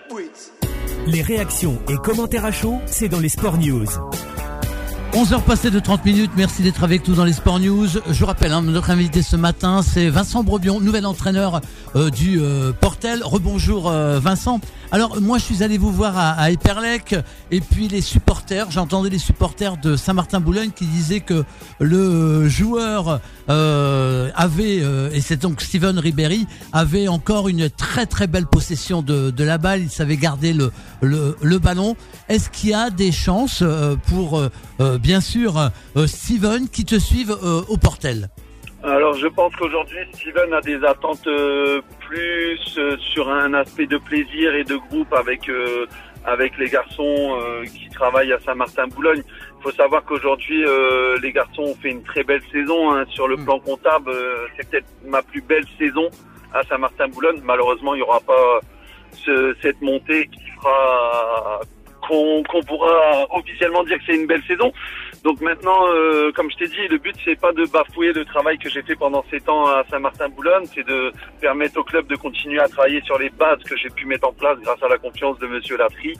Les réactions et commentaires à chaud, c'est dans les Sport News. 11h passées de 30 minutes, merci d'être avec nous dans les Sport News. Je rappelle, notre invité ce matin, c'est Vincent Brebion, nouvel entraîneur du Portel. Rebonjour Vincent. Alors moi je suis allé vous voir à Épernay et puis les supporters, j'entendais les supporters de Saint-Martin-Boulogne qui disaient que le joueur avait, et c'est donc Steven Ribéry, avait encore une très très belle possession de la balle, il savait garder le ballon. Est-ce qu'il y a des chances pour bien sûr Steven qui te suive au Portel? Alors je pense qu'aujourd'hui Steven a des attentes plus sur un aspect de plaisir et de groupe avec les garçons qui travaillent à Saint-Martin-Boulogne. Il faut savoir qu'aujourd'hui les garçons ont fait une très belle saison hein. Sur le plan comptable, c'est peut-être ma plus belle saison à Saint-Martin-Boulogne. Malheureusement, il n'y aura pas cette montée qui fera qu'on pourra officiellement dire que c'est une belle saison. Donc maintenant, comme je t'ai dit, le but c'est pas de bafouer le travail que j'ai fait pendant 7 ans à Saint-Martin-Boulogne, c'est de permettre au club de continuer à travailler sur les bases que j'ai pu mettre en place grâce à la confiance de Monsieur Latry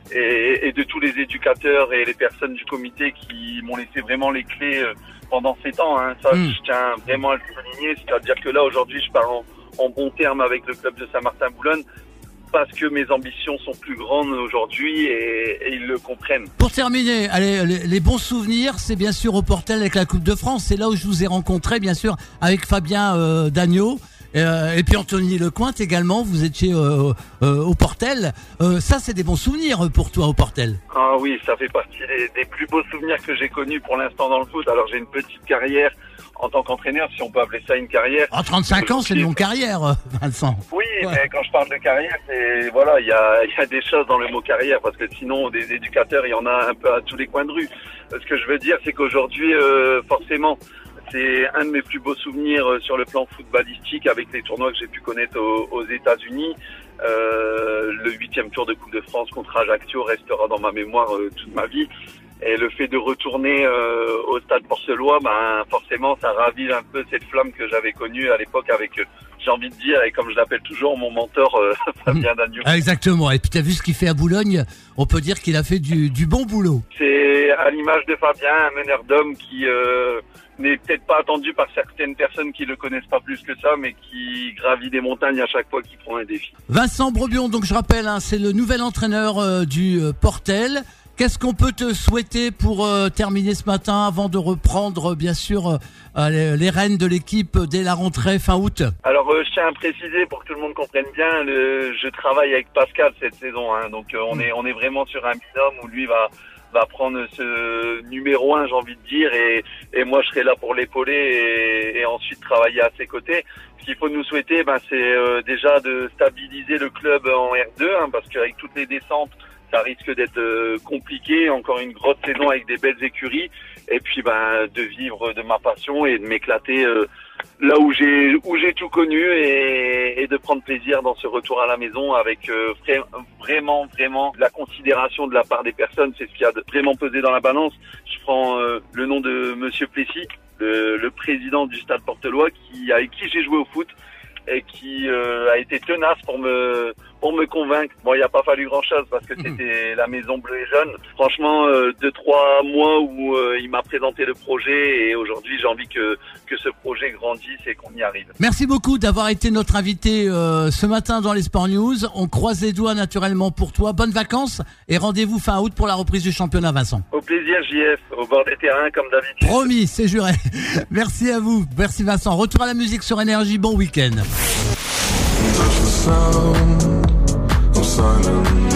et de tous les éducateurs et les personnes du comité qui m'ont laissé vraiment les clés pendant 7 ans. Hein. Ça, je tiens vraiment à le souligner, c'est-à-dire que là aujourd'hui, je pars en bon terme avec le club de Saint-Martin-Boulogne. Parce que mes ambitions sont plus grandes aujourd'hui et ils le comprennent. Pour terminer, allez, les bons souvenirs, c'est bien sûr au Portel avec la Coupe de France. C'est là où je vous ai rencontré, bien sûr, avec Fabien Dagneau et puis Anthony Lecointe également. Vous étiez au Portel. Ça, c'est des bons souvenirs pour toi au Portel. Ah oui, ça fait partie des plus beaux souvenirs que j'ai connus pour l'instant dans le foot. Alors j'ai une petite carrière en tant qu'entraîneur, si on peut appeler ça une carrière. En 35 ans, c'est une longue carrière, Vincent. Oui, ouais. Mais quand je parle de carrière, c'est voilà, il y a des choses dans le mot carrière parce que sinon des éducateurs, il y en a un peu à tous les coins de rue. Ce que je veux dire, c'est qu'aujourd'hui, forcément, c'est un de mes plus beaux souvenirs sur le plan footballistique avec les tournois que j'ai pu connaître aux États-Unis. Le 8e tour de Coupe de France contre Ajaccio restera dans ma mémoire toute ma vie. Et le fait de retourner au stade portelois, ben forcément, ça ravive un peu cette flamme que j'avais connue à l'époque avec, j'ai envie de dire, et comme je l'appelle toujours, mon mentor Fabien Dagneau. Ah, exactement. Et puis t'as vu ce qu'il fait à Boulogne, on peut dire qu'il a fait du bon boulot. C'est à l'image de Fabien, un meneur d'hommes qui n'est peut-être pas attendu par certaines personnes qui le connaissent pas plus que ça, mais qui gravit des montagnes à chaque fois qu'il prend un défi. Vincent Brebion, donc je rappelle, hein, c'est le nouvel entraîneur du Portel. Qu'est-ce qu'on peut te souhaiter pour terminer ce matin avant de reprendre bien sûr les rênes de l'équipe dès la rentrée fin août? Alors je tiens à préciser pour que tout le monde comprenne bien, je travaille avec Pascal cette saison, hein, donc on est vraiment sur un binôme où lui va prendre ce numéro 1, j'ai envie de dire, et moi je serai là pour l'épauler et ensuite travailler à ses côtés. Ce qu'il faut nous souhaiter, c'est déjà de stabiliser le club en R2, hein, parce qu'avec toutes les descentes, ça risque d'être compliqué, encore une grosse saison avec des belles écuries, et puis de vivre de ma passion et de m'éclater là où j'ai tout connu et de prendre plaisir dans ce retour à la maison avec vraiment la considération de la part des personnes. C'est ce qui a vraiment pesé dans la balance. Je prends le nom de Monsieur Plessis, le président du Stade Portelois, avec qui j'ai joué au foot et qui a été tenace pour me convaincre. Bon, il n'y a pas fallu grand-chose parce que c'était la maison bleue et jaune. Franchement, 2-3 mois où il m'a présenté le projet et aujourd'hui, j'ai envie que ce projet grandisse et qu'on y arrive. Merci beaucoup d'avoir été notre invité ce matin dans les Sport News. On croise les doigts naturellement pour toi. Bonnes vacances et rendez-vous fin août pour la reprise du championnat, Vincent. Au plaisir, JF, au bord des terrains comme d'habitude. Promis, c'est juré. Merci à vous. Merci Vincent. Retour à la musique sur Énergie. Bon week-end. Touch the sound of silence.